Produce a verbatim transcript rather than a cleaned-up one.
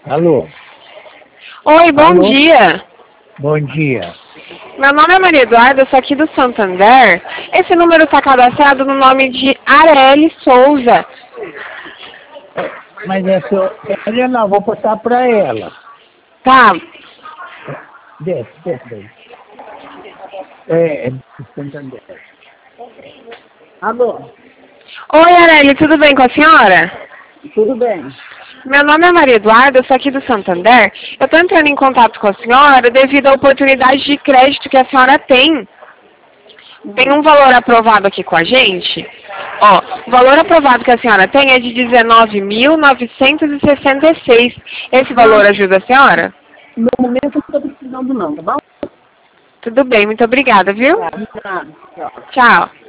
Alô? Oi, bom Alô? dia. Bom dia. Meu nome é Maria Eduarda, eu sou aqui do Santander. Esse número está cadastrado no nome de Arely Souza. Mas é só... Eu não vou passar para ela. Tá. Desce, desce daí. É, é do Santander. Alô? Oi, Arely, tudo bem com a senhora? Tudo bem? Meu nome é Maria Eduarda, eu sou aqui do Santander. Eu estou entrando em contato com a senhora devido à oportunidade de crédito que a senhora tem. Tem um valor aprovado aqui com a gente. Ó, o valor aprovado que a senhora tem é de dezenove mil novecentos e sessenta e seis. Esse valor ajuda a senhora? No momento eu não estou precisando não, tá bom? Tudo bem, muito obrigada, viu? Tá, tá, tchau. Tchau.